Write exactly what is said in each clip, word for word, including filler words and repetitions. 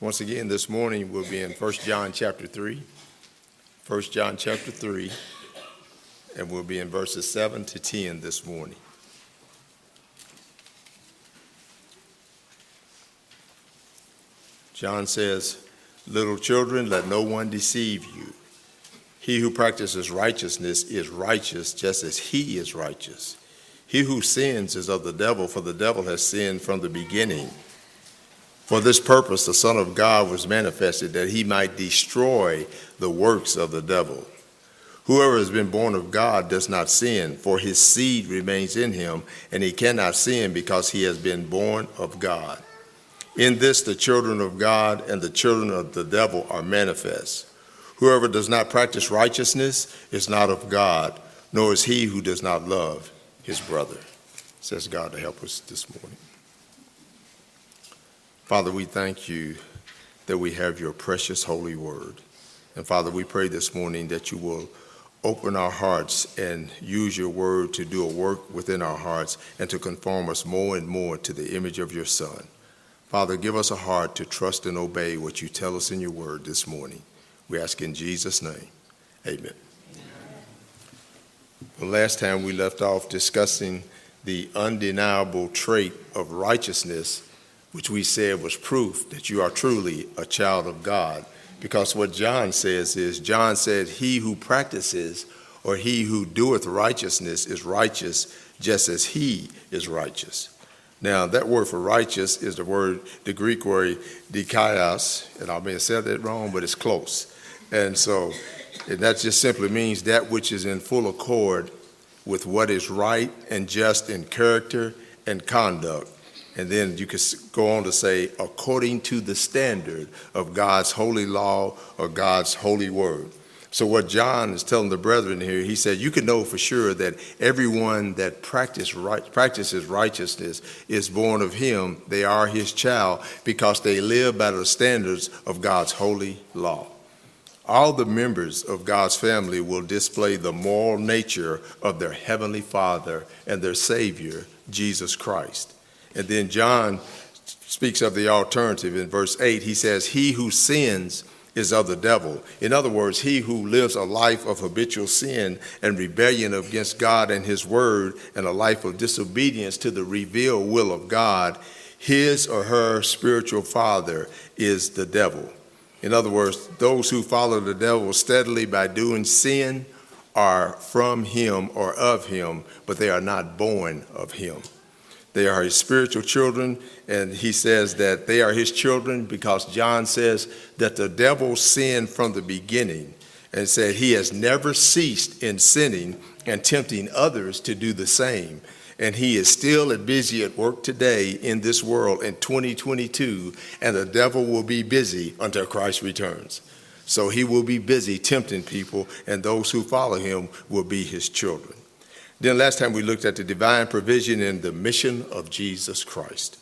Once again, this morning we'll be in First John chapter three. First John chapter three, and we'll be in verses seven to ten this morning. John says, "Little children, let no one deceive you. He who practices righteousness is righteous just as he is righteous. He who sins is of the devil, for the devil has sinned from the beginning. For this purpose the Son of God was manifested, that he might destroy the works of the devil. Whoever has been born of God does not sin, for his seed remains in him, and he cannot sin because he has been born of God. In this the children of God and the children of the devil are manifest. Whoever does not practice righteousness is not of God, nor is he who does not love his brother." Says God to help us this morning. Father, we thank you that we have your precious holy word. And Father, we pray this morning that you will open our hearts and use your word to do a work within our hearts and to conform us more and more to the image of your Son. Father, give us a heart to trust and obey what you tell us in your word this morning. We ask in Jesus' name, amen. The last time we left off discussing the undeniable trait of righteousness, which we said was proof that you are truly a child of God. Because what John says is, John said, he who practices or he who doeth righteousness is righteous just as he is righteous. Now, that word for righteous is the word, the Greek word dikaios, and I may have said that wrong, but it's close. And so, and that just simply means that which is in full accord with what is right and just in character and conduct. And then you could go on to say, according to the standard of God's holy law or God's holy word. So what John is telling the brethren here, he said, you can know for sure that everyone that practice right, practices righteousness is born of him. They are his child because they live by the standards of God's holy law. All the members of God's family will display the moral nature of their heavenly Father and their Savior, Jesus Christ. And then John speaks of the alternative. In verse eight, he says, he who sins is of the devil. In other words, he who lives a life of habitual sin and rebellion against God and his word and a life of disobedience to the revealed will of God, his or her spiritual father is the devil. In other words, those who follow the devil steadily by doing sin are from him or of him, but they are not born of him. They are his spiritual children, and he says that they are his children because John says that the devil sinned from the beginning and said he has never ceased in sinning and tempting others to do the same. And he is still busy at work today in this world in twenty twenty-two, and the devil will be busy until Christ returns. So he will be busy tempting people, and those who follow him will be his children. Then last time we looked at the divine provision and the mission of Jesus Christ.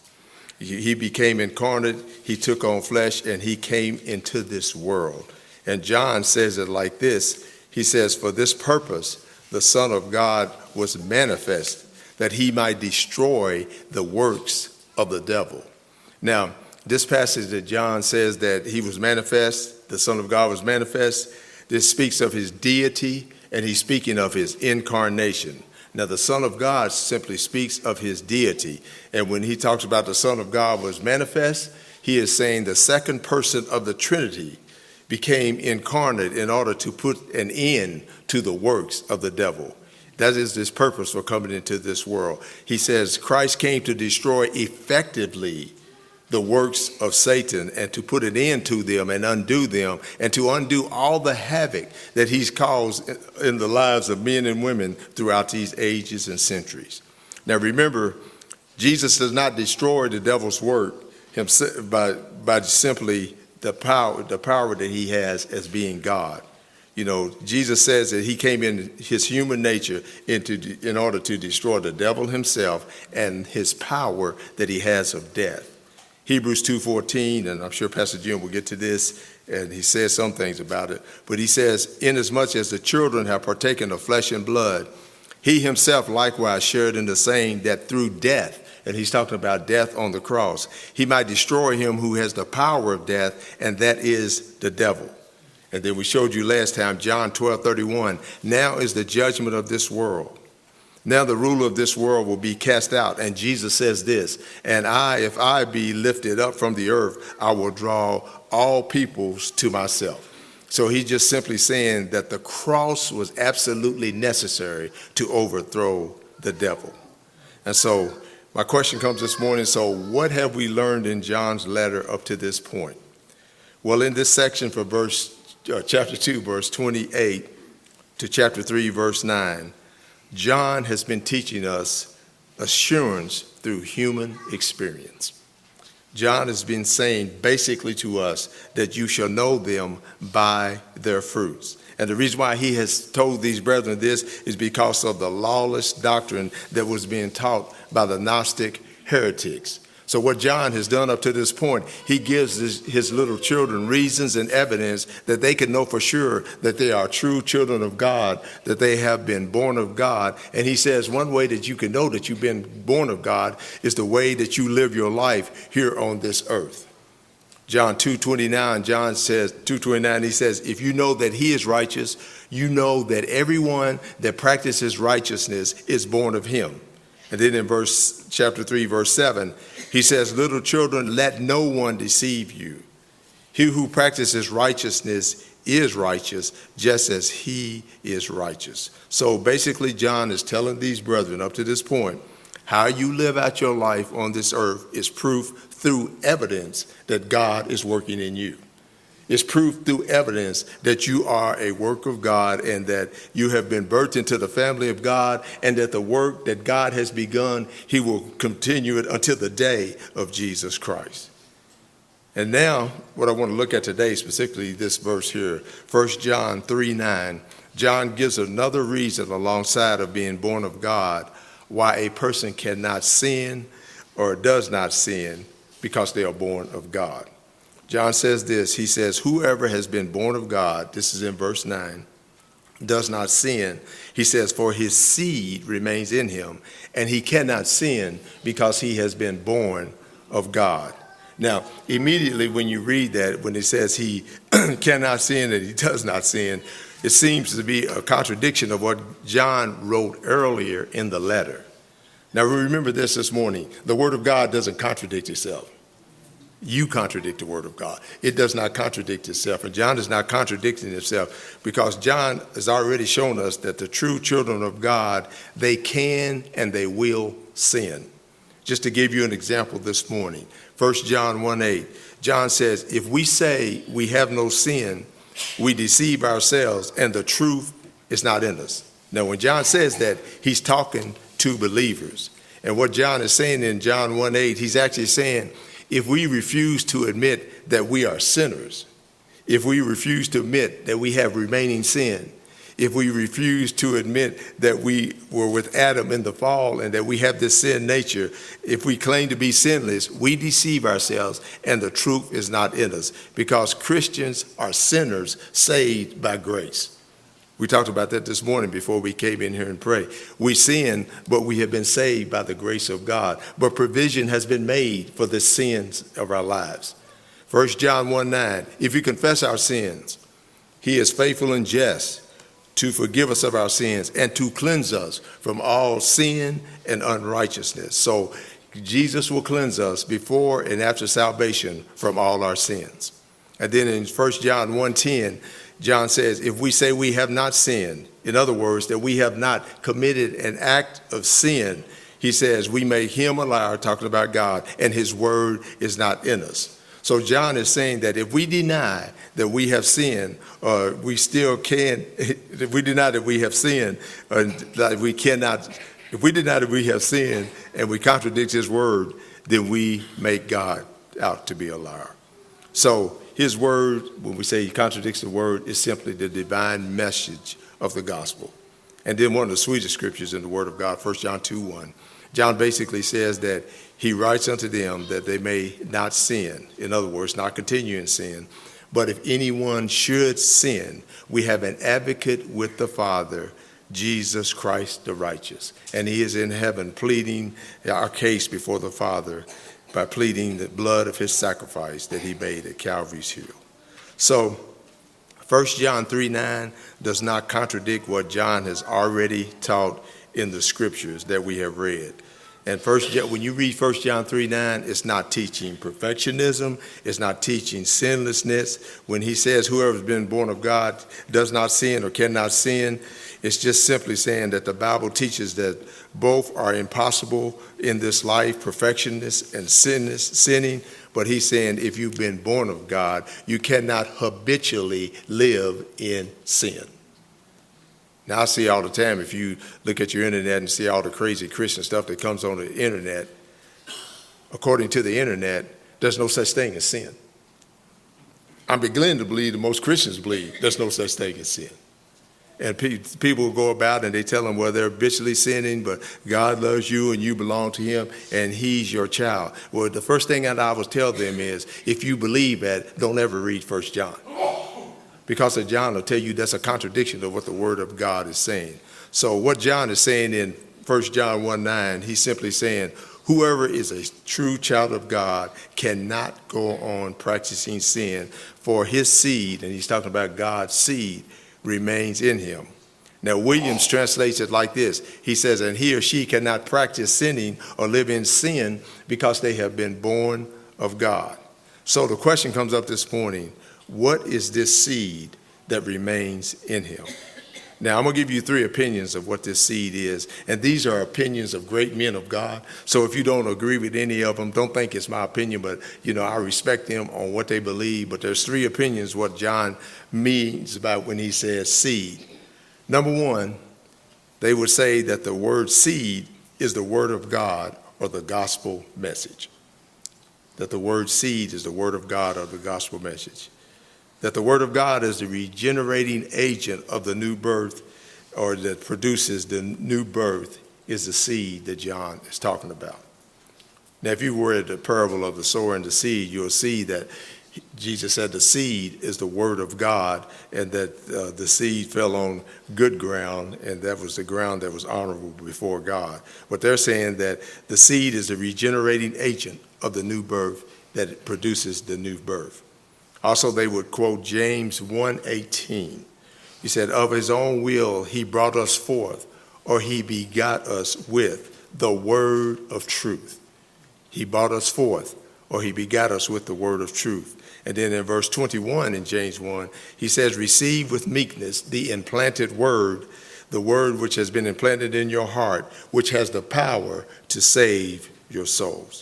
He became incarnate, he took on flesh, and he came into this world. And John says it like this. He says, for this purpose, the Son of God was manifest, that he might destroy the works of the devil. Now, this passage that John says that he was manifest, the Son of God was manifest, this speaks of his deity, and he's speaking of his incarnation. Now, the Son of God simply speaks of his deity. And when he talks about the Son of God was manifest, he is saying the second person of the Trinity became incarnate in order to put an end to the works of the devil. That is his purpose for coming into this world. He says Christ came to destroy effectively the works of Satan and to put an end to them and undo them and to undo all the havoc that he's caused in the lives of men and women throughout these ages and centuries. Now remember, Jesus does not destroy the devil's work himself by, by simply the power, the power that he has as being God. You know, Jesus says that he came in his human nature into, in order to destroy the devil himself and his power that he has of death. Hebrews two fourteen, and I'm sure Pastor Jim will get to this, and he says some things about it. But he says, inasmuch as the children have partaken of flesh and blood, he himself likewise shared in the same, that through death, and he's talking about death on the cross. He might destroy him who has the power of death, and that is the devil. And then we showed you last time, John twelve thirty-one, now is the judgment of this world. Now the ruler of this world will be cast out. And Jesus says this, and I, if I be lifted up from the earth, I will draw all peoples to myself. So he's just simply saying that the cross was absolutely necessary to overthrow the devil. And so my question comes this morning, so what have we learned in John's letter up to this point? Well, in this section for verse uh, chapter two, verse twenty-eight to chapter three, verse nine, John has been teaching us assurance through human experience. John has been saying basically to us that you shall know them by their fruits. And the reason why he has told these brethren this is because of the lawless doctrine that was being taught by the Gnostic heretics. So what John has done up to this point, he gives his, his little children reasons and evidence that they can know for sure that they are true children of God, that they have been born of God. And he says one way that you can know that you've been born of God is the way that you live your life here on this earth. John two twenty-nine, John says, two twenty-nine, he says, if you know that he is righteous, you know that everyone that practices righteousness is born of him. And then in verse chapter three, verse seven, he says, little children, let no one deceive you. He who practices righteousness is righteous, just as he is righteous. So basically, John is telling these brethren up to this point, how you live out your life on this earth is proof through evidence that God is working in you. It's proof through evidence that you are a work of God and that you have been birthed into the family of God, and that the work that God has begun, he will continue it until the day of Jesus Christ. And now what I want to look at today, specifically this verse here, First John three nine, John gives another reason alongside of being born of God why a person cannot sin or does not sin because they are born of God. John says this, he says, whoever has been born of God, this is in verse nine, does not sin. He says, for his seed remains in him, and he cannot sin because he has been born of God. Now, immediately when you read that, when it says he cannot sin and he does not sin, it seems to be a contradiction of what John wrote earlier in the letter. Now, remember this this morning. The Word of God doesn't contradict itself. You contradict the Word of God. It does not contradict itself. And John is not contradicting himself because John has already shown us that the true children of God, they can and they will sin. Just to give you an example this morning, First John one eight, John says, if we say we have no sin, we deceive ourselves and the truth is not in us. Now, when John says that, he's talking to believers. And what John is saying in John one eight, he's actually saying, if we refuse to admit that we are sinners, if we refuse to admit that we have remaining sin, if we refuse to admit that we were with Adam in the fall and that we have this sin nature, if we claim to be sinless, we deceive ourselves and the truth is not in us, because Christians are sinners saved by grace. We talked about that this morning before we came in here and prayed. We sin, but we have been saved by the grace of God. But provision has been made for the sins of our lives. First John one nine, if we confess our sins, he is faithful and just to forgive us of our sins and to cleanse us from all sin and unrighteousness. So Jesus will cleanse us before and after salvation from all our sins. And then in First John one ten, John says, if we say we have not sinned, in other words, that we have not committed an act of sin, he says we make him a liar, talking about God, and his word is not in us. So John is saying that if we deny that we have sinned, or we still can, if we deny that we have sinned, or that we cannot, if we deny that we have sinned and we contradict his word, then we make God out to be a liar. So his word, when we say he contradicts the word, is simply the divine message of the gospel. And then one of the sweetest scriptures in the word of God, First John two one, John basically says that he writes unto them that they may not sin. In other words, not continue in sin. But if anyone should sin, we have an advocate with the Father, Jesus Christ the righteous. And he is in heaven pleading our case before the Father by pleading the blood of his sacrifice that he made at Calvary's hill. So First John three nine does not contradict what John has already taught in the scriptures that we have read. And first, when you read First John three nine, it's not teaching perfectionism. It's not teaching sinlessness. When he says whoever has been born of God does not sin or cannot sin, it's just simply saying that the Bible teaches that both are impossible in this life, perfectionness and sinless, sinning. But he's saying if you've been born of God, you cannot habitually live in sin. Now, I see all the time, if you look at your internet and see all the crazy Christian stuff that comes on the internet, according to the internet, there's no such thing as sin. I'm beginning to believe that most Christians believe there's no such thing as sin. And pe- people go about and they tell them, well, they're habitually sinning, but God loves you and you belong to him and he's your child. Well, the first thing that I would tell them is, if you believe that, don't ever read First John. Because of John will tell you that's a contradiction of what the word of God is saying. So what John is saying in First John one nine, he's simply saying, whoever is a true child of God cannot go on practicing sin, for his seed, and he's talking about God's seed, remains in him. Now, Williams translates it like this. He says, and he or she cannot practice sinning or live in sin because they have been born of God. So the question comes up this morning, what is this seed that remains in him? Now, I'm going to give you three opinions of what this seed is, and these are opinions of great men of God. So if you don't agree with any of them, don't think it's my opinion, but, you know, I respect them on what they believe. But there's three opinions what John means about when he says seed. Number one, they would say that the word seed is the word of God or the gospel message. That the word seed is the word of God or the gospel message. That the word of God is the regenerating agent of the new birth, or that produces the new birth, is the seed that John is talking about. Now, if you read the parable of the sower and the seed, you'll see that Jesus said the seed is the word of God, and that uh, the seed fell on good ground, and that was the ground that was honorable before God. But they're saying that the seed is the regenerating agent of the new birth, that produces the new birth. Also, they would quote James one eighteen. He said, of his own will he brought us forth, or he begot us with the word of truth. He brought us forth, or he begot us with the word of truth. And then in verse twenty-one in James one, he says, receive with meekness the implanted word, the word which has been implanted in your heart, which has the power to save your souls.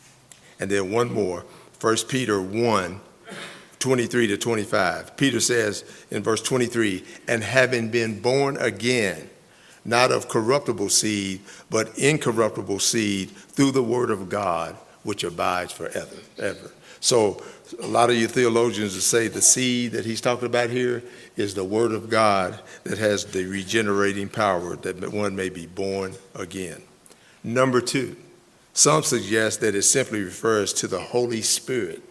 And then one more, First Peter one, twenty-three to twenty-five. Peter says in verse twenty-three, and having been born again, not of corruptible seed, but incorruptible seed, through the word of God, which abides forever. Ever. So a lot of you theologians will say the seed that he's talking about here is the word of God that has the regenerating power that one may be born again. Number two, some suggest that it simply refers to the Holy Spirit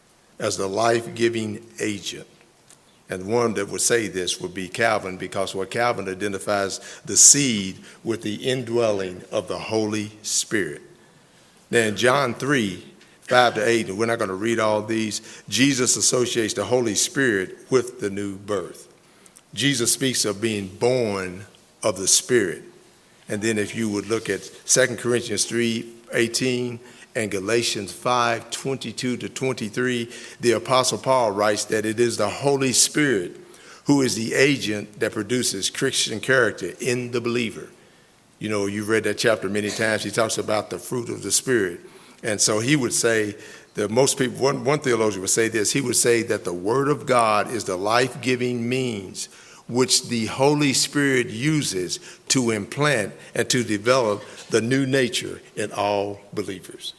as the life-giving agent. And one that would say this would be Calvin, because what Calvin identifies the seed with the indwelling of the Holy Spirit. Now in John three, five to eight, and we're not going to read all these, Jesus associates the Holy Spirit with the new birth. Jesus speaks of being born of the Spirit. And then if you would look at Second Corinthians three eighteen and Galatians five twenty-two to twenty-three, the Apostle Paul writes that it is the Holy Spirit who is the agent that produces Christian character in the believer. You know, you've read that chapter many times. He talks about the fruit of the Spirit. And so he would say that most people, one, one theologian would say this, he would say that the Word of God is the life-giving means which the Holy Spirit uses to implant and to develop the new nature in all believers.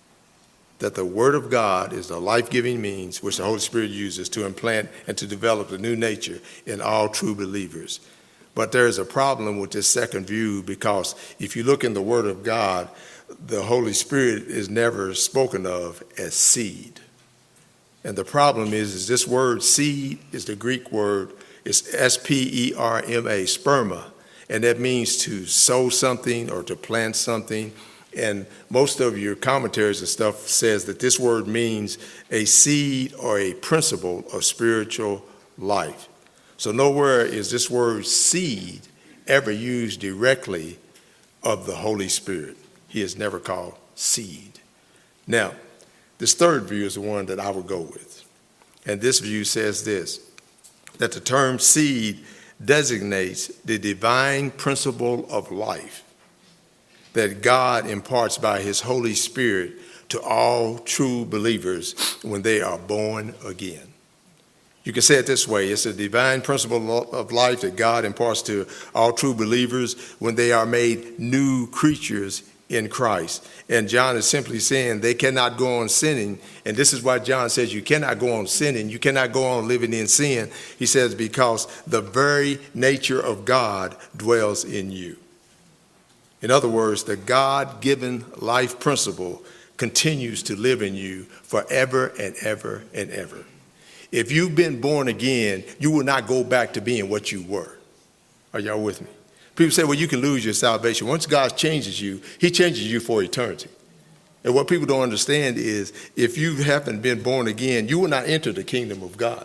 That the Word of God is the life-giving means which the Holy Spirit uses to implant and to develop the new nature in all true believers. But there is a problem with this second view, because if you look in the Word of God, the Holy Spirit is never spoken of as seed. And the problem is, is this word seed is the Greek word, it's S P E R M A, sperma, And that means to sow something or to plant something. And most of your commentaries and stuff says that this word means a seed or a principle of spiritual life. So nowhere is this word seed ever used directly of the Holy Spirit. He is never called seed. Now, this third view is the one that I would go with. And this view says this, that the term seed designates the divine principle of life that God imparts by his Holy Spirit to all true believers when they are born again. You can say it this way, it's a divine principle of life that God imparts to all true believers when they are made new creatures in Christ. And John is simply saying they cannot go on sinning. And this is why John says you cannot go on sinning. You cannot go on living in sin. He says because the very nature of God dwells in you. In other words, the God-given life principle continues to live in you forever and ever and ever. If you've been born again, you will not go back to being what you were. Are y'all with me? People say, well, you can lose your salvation. Once God changes you, he changes you for eternity. And what people don't understand is if you haven't been born again, you will not enter the kingdom of God.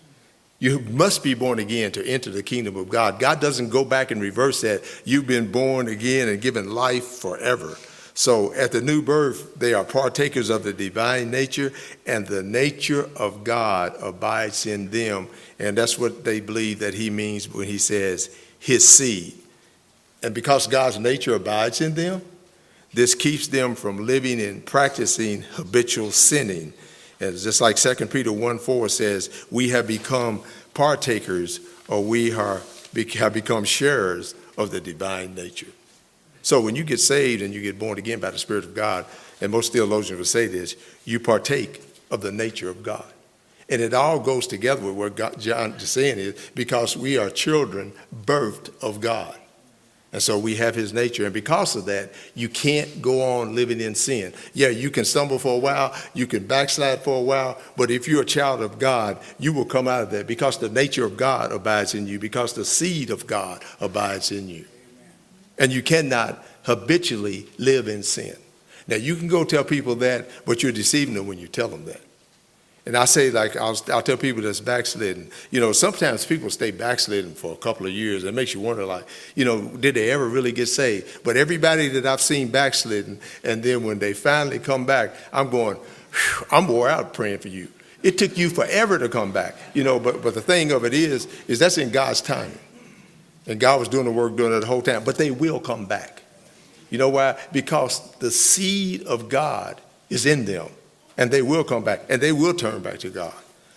You must be born again to enter the kingdom of God. God doesn't go back and reverse that. You've been born again and given life forever. So at the new birth, they are partakers of the divine nature, and the nature of God abides in them. And that's what they believe that he means when he says his seed. And because God's nature abides in them, this keeps them from living and practicing habitual sinning. And just like Second Peter one four says, we have become partakers, or we are, have become sharers of the divine nature. So when you get saved and you get born again by the Spirit of God, and most theologians will say this, you partake of the nature of God. And it all goes together with what God, John is saying is because we are children birthed of God. And so we have his nature. And because of that, you can't go on living in sin. Yeah, you can stumble for a while. You can backslide for a while. But if you're a child of God, you will come out of that because the nature of God abides in you, because the seed of God abides in you. And you cannot habitually live in sin. Now, you can go tell people that, but you're deceiving them when you tell them that. And I say, like, I'll, I'll tell people that's backslidden. You know, sometimes people stay backslidden for a couple of years. It makes you wonder, like, you know, did they ever really get saved? But everybody that I've seen backslidden, and then when they finally come back, I'm going, I'm wore out praying for you. It took you forever to come back. You know, but, but the thing of it is, is that's in God's timing. And God was doing the work during it the whole time. But they will come back. You know why? Because the seed of God is in them. And they will come back, and they will turn back to God.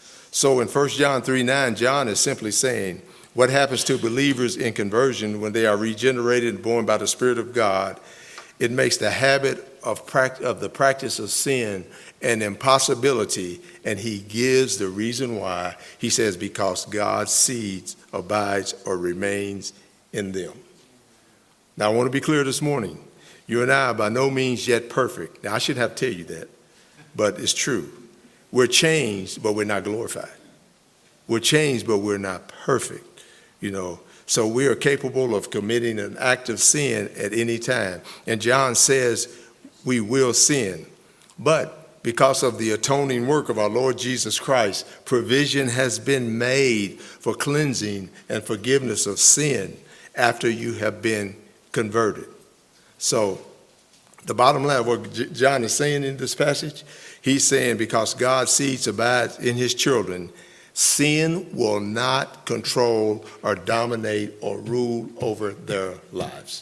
So in First John three nine, John is simply saying what happens to believers in conversion when they are regenerated and born by the Spirit of God, it makes the habit of, pract- of the practice of sin an impossibility, and he gives the reason why. He says, because God's seed abides or remains in them. Now, I want to be clear this morning. You and I are by no means yet perfect. Now, I should have to tell you that. But it's true. We're changed, but we're not glorified. We're changed, but we're not perfect, you know. So we are capable of committing an act of sin at any time. And John says we will sin. But because of the atoning work of our Lord Jesus Christ, provision has been made for cleansing and forgiveness of sin after you have been converted. So the bottom line, what John is saying in this passage, he's saying because God's seed abides in his children, sin will not control or dominate or rule over their lives.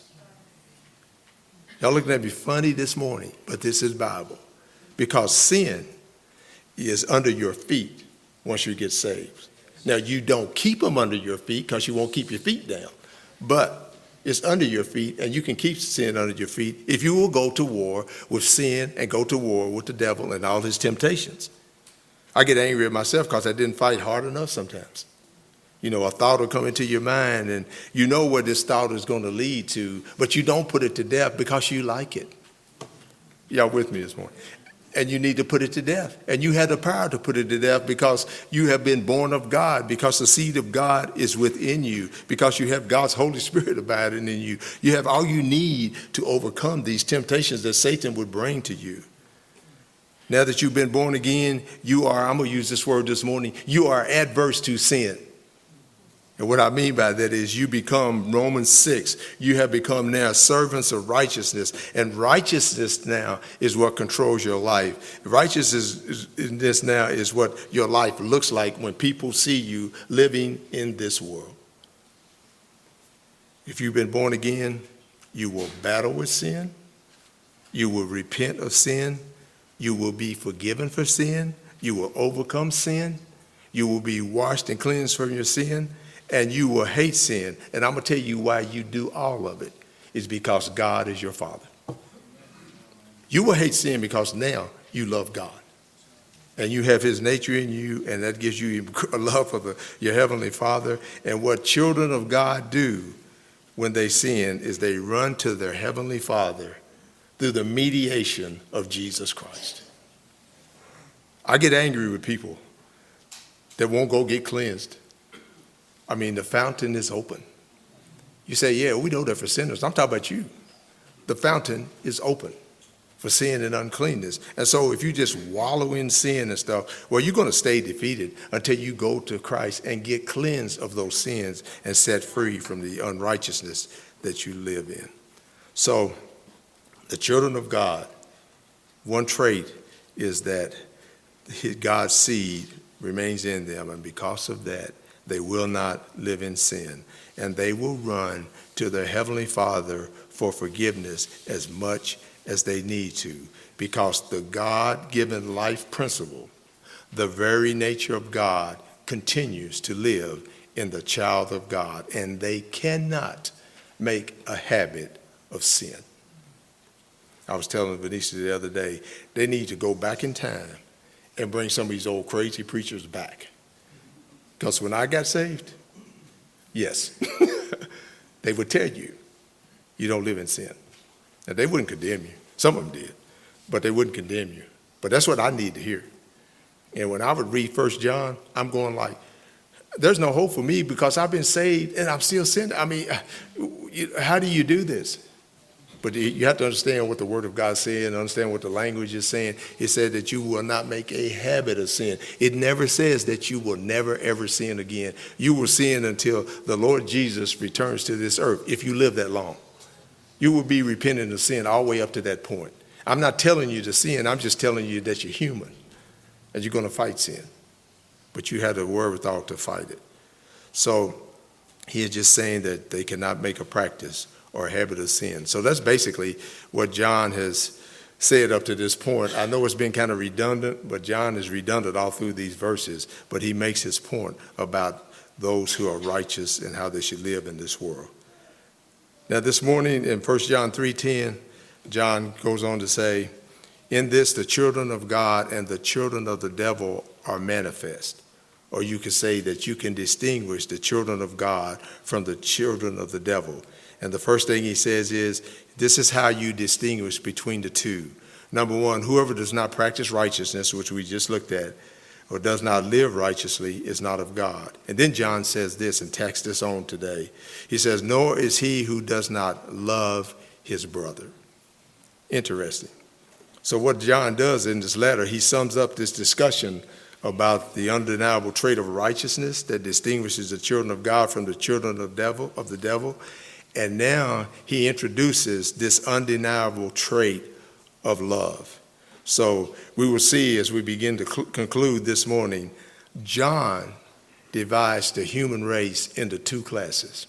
Y'all looking at me funny this morning, but this is Bible. Because sin is under your feet once you get saved. Now, you don't keep them under your feet because you won't keep your feet down. But it's under your feet, and you can keep sin under your feet if you will go to war with sin and go to war with the devil and all his temptations. I get angry at myself because I didn't fight hard enough sometimes. You know, a thought will come into your mind, and you know where this thought is going to lead to, but you don't put it to death because you like it. Y'all with me this morning? And you need to put it to death. And you have the power to put it to death because you have been born of God, because the seed of God is within you, because you have God's Holy Spirit abiding in you. You have all you need to overcome these temptations that Satan would bring to you. Now that you've been born again, you are, I'm going to use this word this morning, you are adverse to sin. And what I mean by that is you become, Romans six, you have become now servants of righteousness. And righteousness now is what controls your life. Righteousness in this now is what your life looks like when people see you living in this world. If you've been born again, you will battle with sin. You will repent of sin. You will be forgiven for sin. You will overcome sin. You will be washed and cleansed from your sin. And you will hate sin. And I'm going to tell you why you do all of it. It's because God is your Father. You will hate sin because now you love God. And you have his nature in you, and that gives you a love for the, your heavenly Father. And what children of God do when they sin is they run to their heavenly Father through the mediation of Jesus Christ. I get angry with people that won't go get cleansed. I mean, the fountain is open. You say, yeah, we know that for sinners. I'm talking about you. The fountain is open for sin and uncleanness. And so if you just wallow in sin and stuff, well, you're going to stay defeated until you go to Christ and get cleansed of those sins and set free from the unrighteousness that you live in. So the children of God, one trait is that God's seed remains in them, and because of that, they will not live in sin, and they will run to their heavenly Father for forgiveness as much as they need to, because the God-given life principle, the very nature of God, continues to live in the child of God, and they cannot make a habit of sin. I was telling Venetia the other day, they need to go back in time and bring some of these old crazy preachers back. Because when I got saved, yes, they would tell you, you don't live in sin. Now, they wouldn't condemn you. Some of them did, but they wouldn't condemn you. But that's what I need to hear. And when I would read First John, I'm going like, there's no hope for me because I've been saved and I'm still sinning. I mean, how do you do this? But you have to understand what the Word of God is saying and understand what the language is saying. It said that you will not make a habit of sin. It never says that you will never, ever sin again. You will sin until the Lord Jesus returns to this earth, if you live that long. You will be repentant of sin all the way up to that point. I'm not telling you to sin. I'm just telling you that you're human and you're going to fight sin. But you have the wherewithal to fight it. So he is just saying that they cannot make a practice or a habit of sin. So that's basically what John has said up to this point. I know it's been kind of redundant, but John is redundant all through these verses, but he makes his point about those who are righteous and how they should live in this world. Now this morning in First John three ten, John goes on to say, in this the children of God and the children of the devil are manifest. Or you could say that you can distinguish the children of God from the children of the devil. And the first thing he says is, this is how you distinguish between the two. Number one, whoever does not practice righteousness, which we just looked at, or does not live righteously is not of God. And then John says this and tacks this on today. He says, nor is he who does not love his brother. Interesting. So what John does in this letter, he sums up this discussion about the undeniable trait of righteousness that distinguishes the children of God from the children of the devil, of the devil. And now he introduces this undeniable trait of love. So we will see as we begin to cl- conclude this morning, John divides the human race into two classes.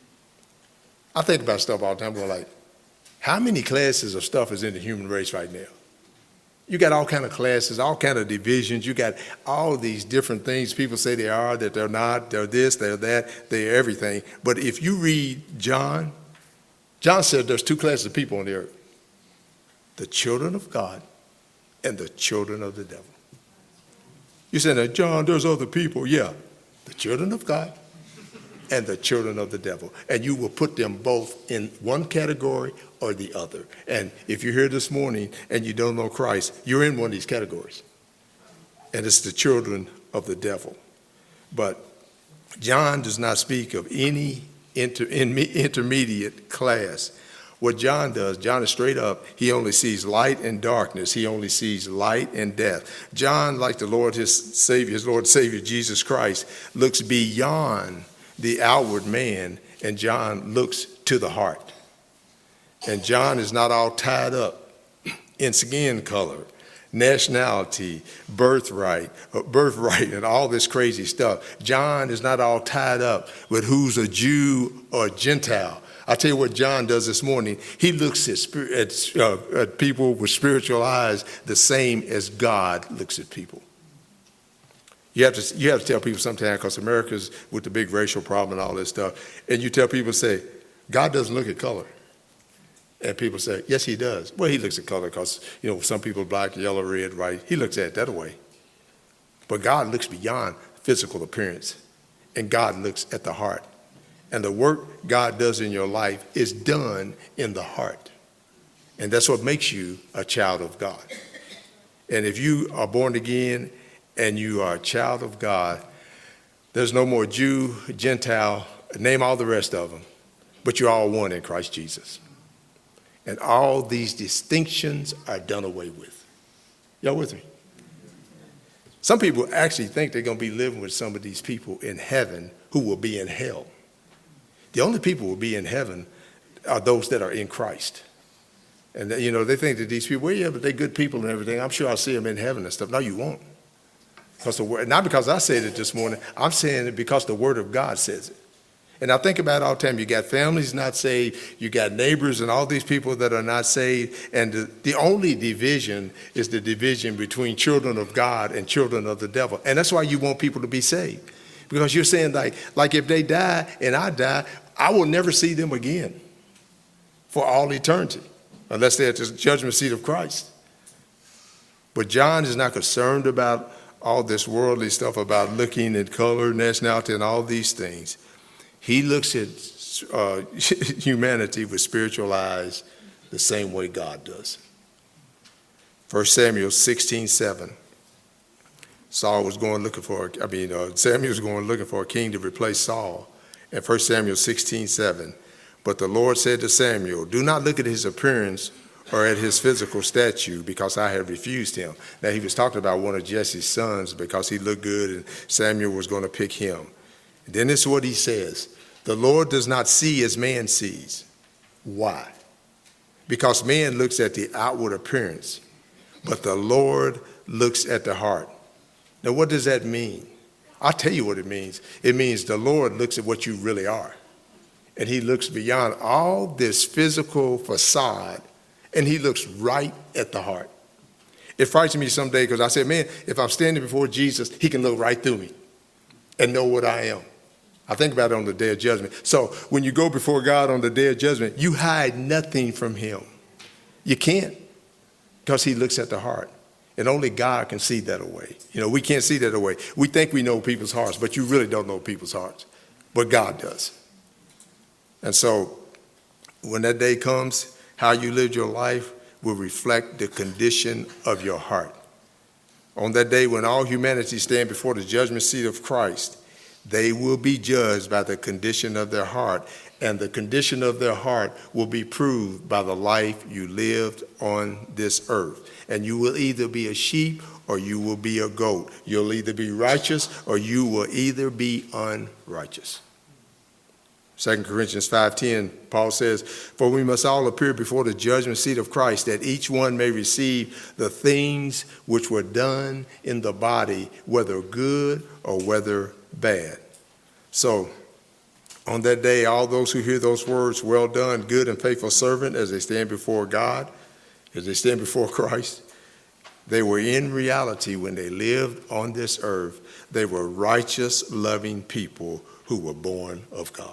I think about stuff all the time, going like, how many classes of stuff is in the human race right now? You got all kind of classes, all kind of divisions. You got all these different things. People say they are, that they're not, they're this, they're that, they're everything. But if you read John, John said there's two classes of people on the earth. The children of God and the children of the devil. You say, now, John, there's other people. Yeah, the children of God and the children of the devil. And you will put them both in one category or the other. And if you're here this morning and you don't know Christ, you're in one of these categories. And it's the children of the devil. But John does not speak of any inter, in, intermediate class. What John does, John is straight up. He only sees light and darkness. He only sees light and death. John, like the Lord, his Savior, his Lord and Savior, Jesus Christ, looks beyond the outward man, and John looks to the heart. And John is not all tied up in skin color, nationality, birthright, birthright, and all this crazy stuff. John is not all tied up with who's a Jew or a Gentile. I'll tell you what John does this morning. He looks at, spirit, at, uh, at people with spiritual eyes the same as God looks at people. You have to, you have to tell people sometimes, because America's with the big racial problem and all this stuff, and you tell people, say, God doesn't look at color. And people say, yes, he does. Well, he looks at color because, you know, some people black, yellow, red, white. He looks at it that way. But God looks beyond physical appearance, and God looks at the heart. And the work God does in your life is done in the heart. And that's what makes you a child of God. And if you are born again and you are a child of God, there's no more Jew, Gentile, name all the rest of them, but you're all one in Christ Jesus. And all these distinctions are done away with. Y'all with me? Some people actually think they're going to be living with some of these people in heaven who will be in hell. The only people who will be in heaven are those that are in Christ. And, you know, they think that these people, well, yeah, but they're good people and everything. I'm sure I'll see them in heaven and stuff. No, you won't. Because the word, not because I said it this morning. I'm saying it because the word of God says it. And I think about it all the time. You got families not saved. You got neighbors and all these people that are not saved. And the, the only division is the division between children of God and children of the devil. And that's why you want people to be saved. Because you're saying, like, like if they die and I die, I will never see them again for all eternity, unless they're at the judgment seat of Christ. But John is not concerned about all this worldly stuff about looking at color, nationality, and all these things. He looks at uh, humanity with spiritual eyes the same way God does. First Samuel sixteen seven. Saul was going looking for, I mean, uh, Samuel was going looking for a king to replace Saul. In First Samuel sixteen seven, but the Lord said to Samuel, do not look at his appearance or at his physical stature, because I have refused him. Now, he was talking about one of Jesse's sons because he looked good and Samuel was going to pick him. And then this is what he says. The Lord does not see as man sees. Why? Because man looks at the outward appearance, but the Lord looks at the heart. Now, what does that mean? I'll tell you what it means. It means the Lord looks at what you really are. And he looks beyond all this physical facade, and he looks right at the heart. It frightens me someday because I said, man, if I'm standing before Jesus, he can look right through me and know what I am. I think about it on the day of judgment. So when you go before God on the day of judgment, you hide nothing from him. You can't, because he looks at the heart. And only God can see that away. You know, we can't see that away. We think we know people's hearts, but you really don't know people's hearts. But God does. And so when that day comes, how you lived your life will reflect the condition of your heart. On that day when all humanity stand before the judgment seat of Christ, they will be judged by the condition of their heart. And the condition of their heart will be proved by the life you lived on this earth. And you will either be a sheep or you will be a goat. You'll either be righteous or you will either be unrighteous. Second Corinthians five ten, Paul says, for we must all appear before the judgment seat of Christ, that each one may receive the things which were done in the body, whether good or whether bad. So on that day, all those who hear those words, well done, good and faithful servant, as they stand before God, as they stand before Christ, they were in reality, when they lived on this earth, they were righteous, loving people who were born of God.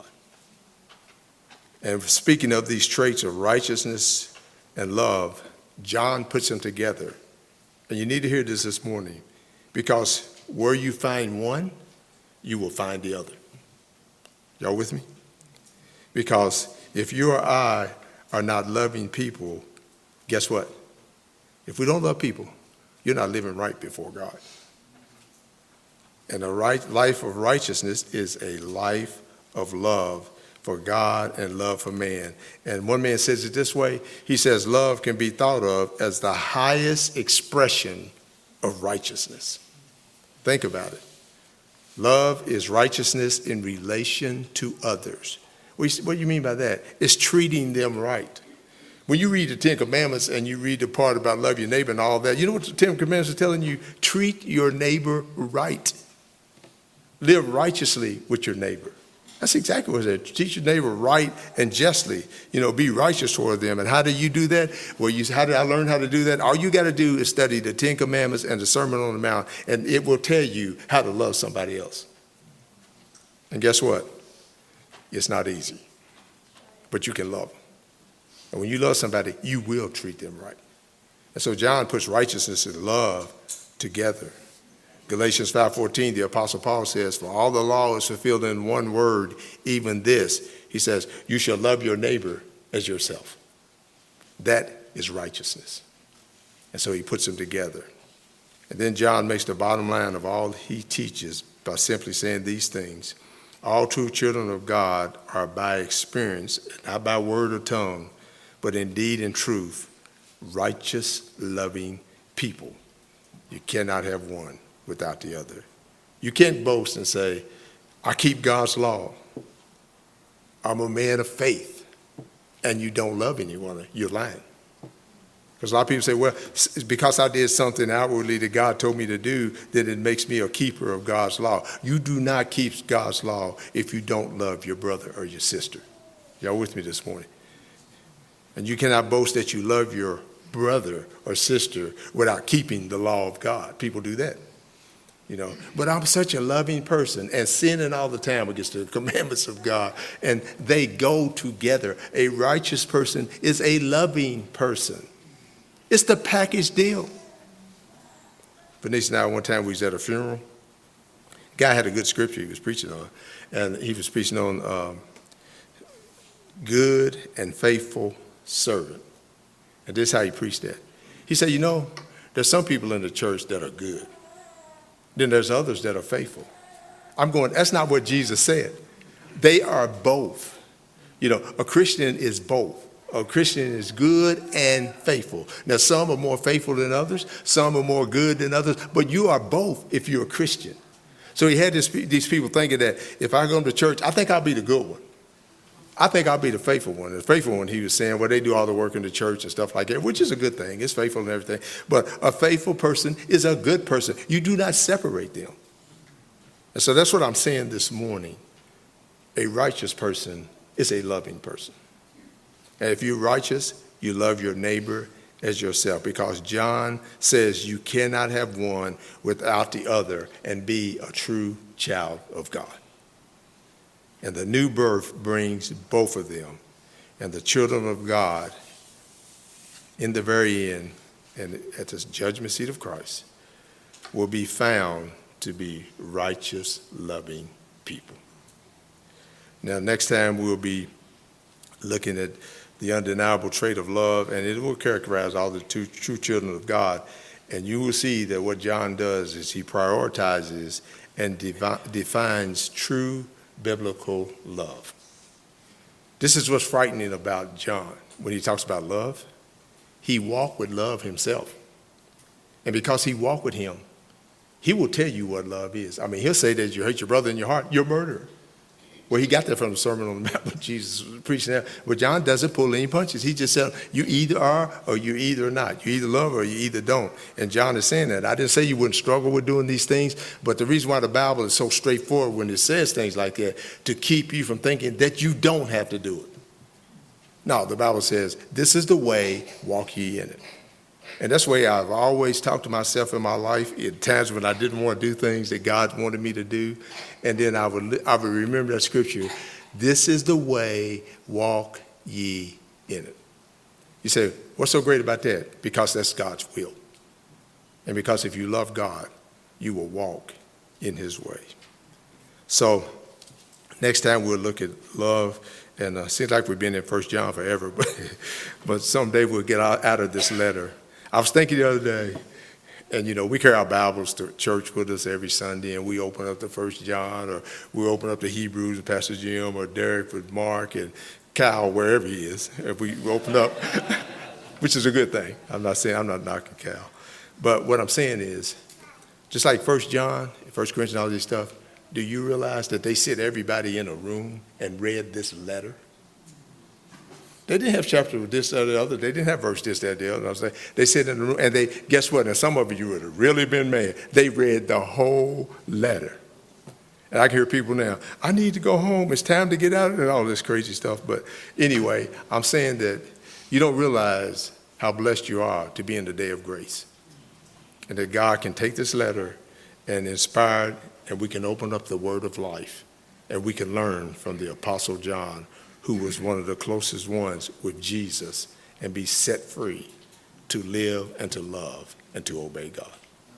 And speaking of these traits of righteousness and love, John puts them together. And you need to hear this this morning, because where you find one, you will find the other. Y'all with me? Because if you or I are not loving people, guess what? If we don't love people, you're not living right before God. And a right life of righteousness is a life of love for God and love for man. And one man says it this way. He says love can be thought of as the highest expression of righteousness. Think about it. Love is righteousness in relation to others. What do you mean by that? It's treating them right. When you read the Ten Commandments and you read the part about love your neighbor and all that, you know what the Ten Commandments are telling you? Treat your neighbor right. Live righteously with your neighbor. That's exactly what it is. Teach your neighbor right and justly. You know, be righteous toward them. And how do you do that? Well, you, how did I learn how to do that? All you got to do is study the Ten Commandments and the Sermon on the Mount, and it will tell you how to love somebody else. And guess what? It's not easy, but you can love them. And when you love somebody, you will treat them right. And so John puts righteousness and love together. Galatians five fourteen, the Apostle Paul says, for all the law is fulfilled in one word, even this. He says, you shall love your neighbor as yourself. That is righteousness. And so he puts them together. And then John makes the bottom line of all he teaches by simply saying these things. All true children of God are by experience, not by word or tongue, but in deed and truth, righteous, loving people. You cannot have one without the other. You can't boast and say, I keep God's law. I'm a man of faith, and you don't love anyone. You're lying. Because a lot of people say, well, it's because I did something outwardly that God told me to do, that it makes me a keeper of God's law. You do not keep God's law if you don't love your brother or your sister. Y'all with me this morning? And you cannot boast that you love your brother or sister without keeping the law of God. People do that. You know, but I'm such a loving person and sinning all the time against the commandments of God. And they go together. A righteous person is a loving person. It's the package deal. Bernice and I, one time we was at a funeral. Guy had a good scripture he was preaching on. And he was preaching on um, good and faithful servant. And this is how he preached that. He said, you know, there's some people in the church that are good. Then there's others that are faithful. I'm going, that's not what Jesus said. They are both. You know, a Christian is both. A Christian is good and faithful. Now, some are more faithful than others. Some are more good than others. But you are both if you're a Christian. So he had this, these people thinking that if I go to church, I think I'll be the good one. I think I'll be the faithful one. The faithful one, he was saying, well, they do all the work in the church and stuff like that, which is a good thing. It's faithful and everything. But a faithful person is a good person. You do not separate them. And so that's what I'm saying this morning. A righteous person is a loving person. And if you're righteous, you love your neighbor as yourself, because John says you cannot have one without the other and be a true child of God. And the new birth brings both of them. And the children of God, in the very end, and at this judgment seat of Christ, will be found to be righteous, loving people. Now, next time we'll be looking at the undeniable trait of love, and it will characterize all the two, true children of God. And you will see that what John does is he prioritizes and devi- defines true biblical love. This is what's frightening about John when he talks about love. He walked with love himself. And because he walked with him, he will tell you what love is. I mean, he'll say that you hate your brother in your heart, you're a murderer. Well, he got that from the Sermon on the Mount when Jesus was preaching that. But John doesn't pull any punches. He just said, you either are or you either not. You either love or you either don't. And John is saying that. I didn't say you wouldn't struggle with doing these things, but the reason why the Bible is so straightforward when it says things like that, to keep you from thinking that you don't have to do it. No, the Bible says, this is the way, walk ye in it. And that's the way I've always talked to myself in my life at times when I didn't want to do things that God wanted me to do. And then I would, I would remember that scripture, this is the way, walk ye in it. You say, what's so great about that? Because that's God's will. And because if you love God, you will walk in his way. So Next time we'll look at love, and uh, seems like we've been in First John forever, but, but someday we'll get out, out of this letter. I was thinking the other day, and you know, we carry our Bibles to church with us every Sunday, and we open up the First John, or we open up the Hebrews with Pastor Jim, or Derek with Mark, and Cal, wherever he is, if we open up, which is a good thing. I'm not saying, I'm not knocking Cal. But what I'm saying is, just like First John, First Corinthians, all this stuff, do you realize that they sit everybody in a room and read this letter? They didn't have chapter with this, that, or the other. They didn't have verse this, that, the other. I was like, they sit in the room, and they, guess what? And some of you would have really been mad. They read the whole letter. And I can hear people now, I need to go home. It's time to get out, and all this crazy stuff. But anyway, I'm saying that you don't realize how blessed you are to be in the day of grace. And that God can take this letter and inspire it, and we can open up the word of life, and we can learn from the Apostle John, who was one of the closest ones with Jesus, and be set free to live and to love and to obey God.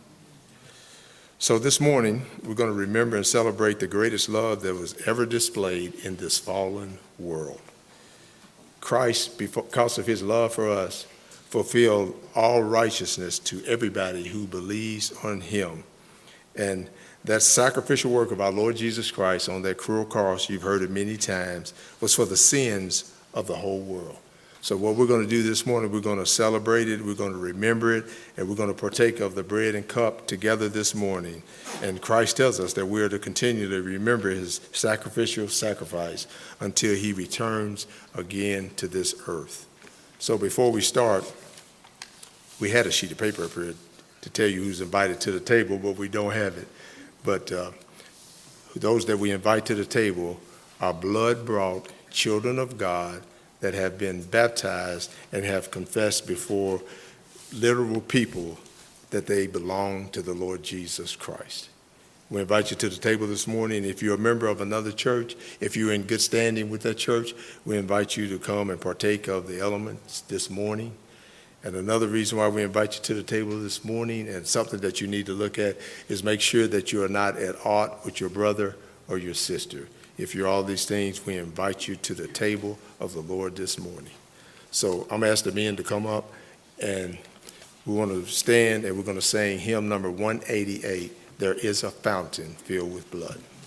So this morning, we're going to remember and celebrate the greatest love that was ever displayed in this fallen world. Christ, because of his love for us, fulfilled all righteousness to everybody who believes on him. And that sacrificial work of our Lord Jesus Christ on that cruel cross, you've heard it many times, was for the sins of the whole world. So what we're going to do this morning, we're going to celebrate it, we're going to remember it, and we're going to partake of the bread and cup together this morning. And Christ tells us that we're to continue to remember his sacrificial sacrifice until he returns again to this earth. So before we start, we had a sheet of paper up here to tell you who's invited to the table, but we don't have it. But uh, those that we invite to the table are blood-brought children of God that have been baptized and have confessed before literal people that they belong to the Lord Jesus Christ. We invite you to the table this morning. If you're a member of another church, if you're in good standing with that church, we invite you to come and partake of the elements this morning. And another reason why we invite you to the table this morning, and something that you need to look at, is make sure that you are not at aught with your brother or your sister. If you're all these things, we invite you to the table of the Lord this morning. So I'm going to ask the men to come up, and we want to stand, and we're going to sing hymn number one eighty-eight, There is a Fountain Filled with Blood.